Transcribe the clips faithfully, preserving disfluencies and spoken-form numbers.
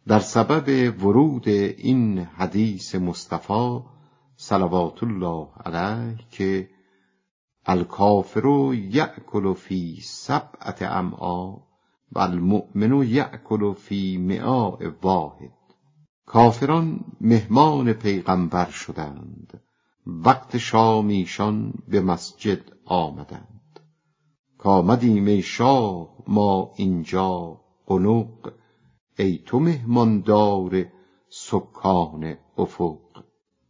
در سبب ورود این حدیث مصطفی صلوات الله علیه که الکافر یأکل فی سبعة امعاء و المؤمن یأکل فی مئاء واحد، کافران مهمان پیغمبر شدند. وقت شام ایشان به مسجد آمدند. کامدیم ای شاه ما اینجا قنق، ای تو مهماندار سکان افق.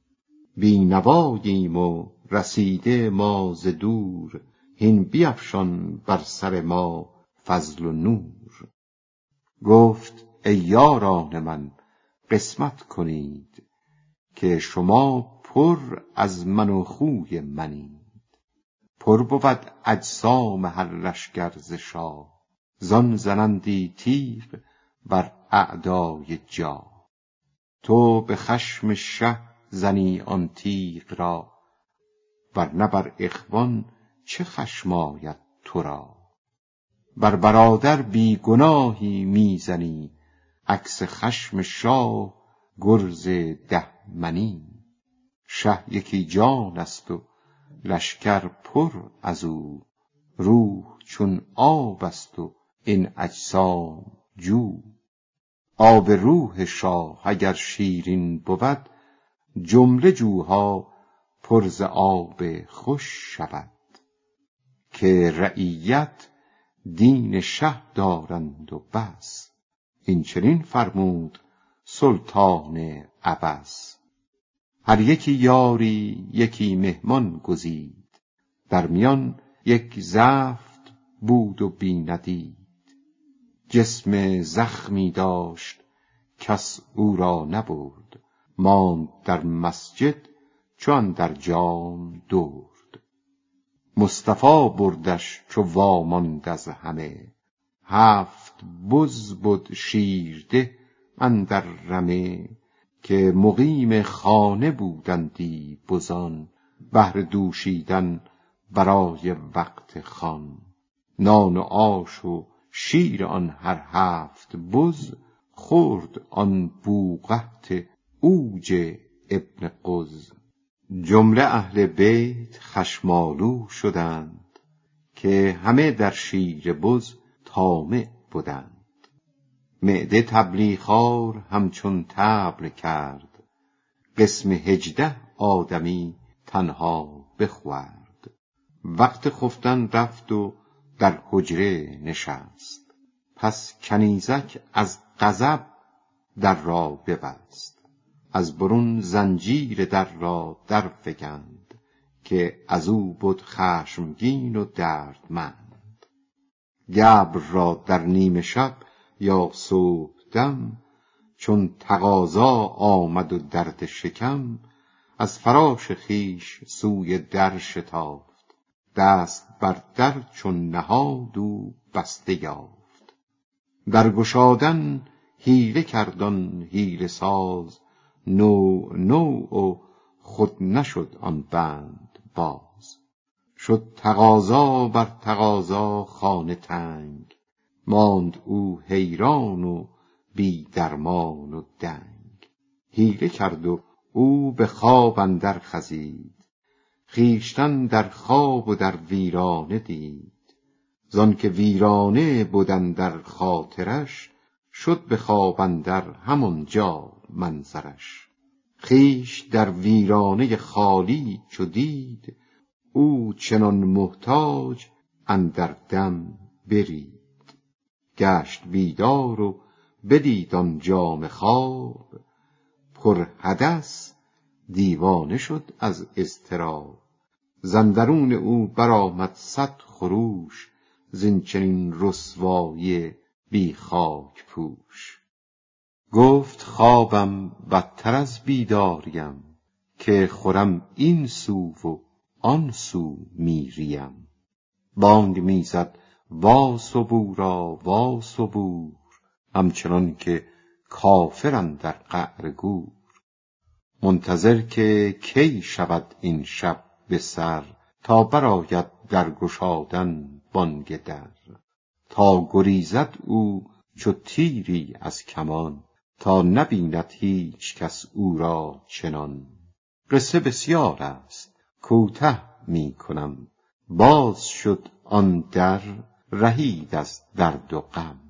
بینواییم و رسیده ما ز دور، هین بیفشان بر سر ما فضل و نور. گفت ای یاران من قسمت کنید، که شما پر از من و خوی منید. پر بود اجسام هر لشکر ز شاه، زان زنندی تیغ بر اعدای جا. تو به خشم شه زنی آن تیغ را، ورنه بر اخوان چه خشم آید تو را. بر برادر بی گناهی میزنی، عکس خشم شاه گرز ده منی. شه یکی جان است و لشکر پر از او، روح چون آب است و این اجسام جو. آب روح شاه اگر شیرین بود، جمله جوها پر ز آب خوش شود. که رعیت دین شه دارند و بس، این چنین فرمود سلطان عبس. هر یکی یاری یکی مهمان گزید، در میان یک زفت بود و بی ندید. جسم زخمی داشت کس او را نبرد، ماند در مسجد چون در جام درد. مصطفی بردش چو واماند از همه، هفت بز بد شیرده اندر رمه. که مقیم خانه بودندی بزان، بهر دوشیدن برای وقت خوان. نان و آش و شیر آن هر هفت بز، خورد آن بوقحط اوج ابن قز. جمله اهل بیت خشمالو شدند، که همه در شیر بز طامع بودند. معده طبلی خوار همچون طبل کرد، قسم هجده آدمی تنها بخورد. وقت خفتن رفت و در حجره نشست، پس کنیزک از غضب در را ببست. از برون زنجیر در را در فگند، که از او بود خشمگین و دردمند. گبر را در نیمه شب یا صبح دم، چون تقاضا آمد و درد شکم. از فراش خیش سوی در شتافت، دست بر در چون نهاد او بسته یافت. در گشادن حیله کرد آن حیله ساز، نوع نوع و خود نشد آن بند باز. شد تقاضا بر تقاضا خانه تنگ، ماند او حیران و بی درمان و دنگ. حیله کرد و او به خواب اندر خزید، خویشتن در خواب و در ویرانه دید. زان که ویرانه بود اندر خاطرش، شد به خواب اندر همانجا منظرش. خویش در ویرانه خالی چو دید، او چنان محتاج اندر دم برید. گشت بیدار و بدید آن جام خواب، پر حدث دیوانه شد از اضطراب. زندرون او برآمد صد خروش، زین چنین رسوایی بی خاک پوش. گفت خوابم بدتر از بیداریم، که خورم این سو و آن سو میریم. بانگ میزد وا صبورا وا صبور، همچنان که کافرن در قعر گور. منتظر که کی شود این شب به سر، تا برآید در گشادن بانگ در. تا گریزد او چو تیری از کمان، تا نبیند هیچ کس او را چنان. قصه بسیار است کوته می کنم، باز شد آن در رهید از درد و غم.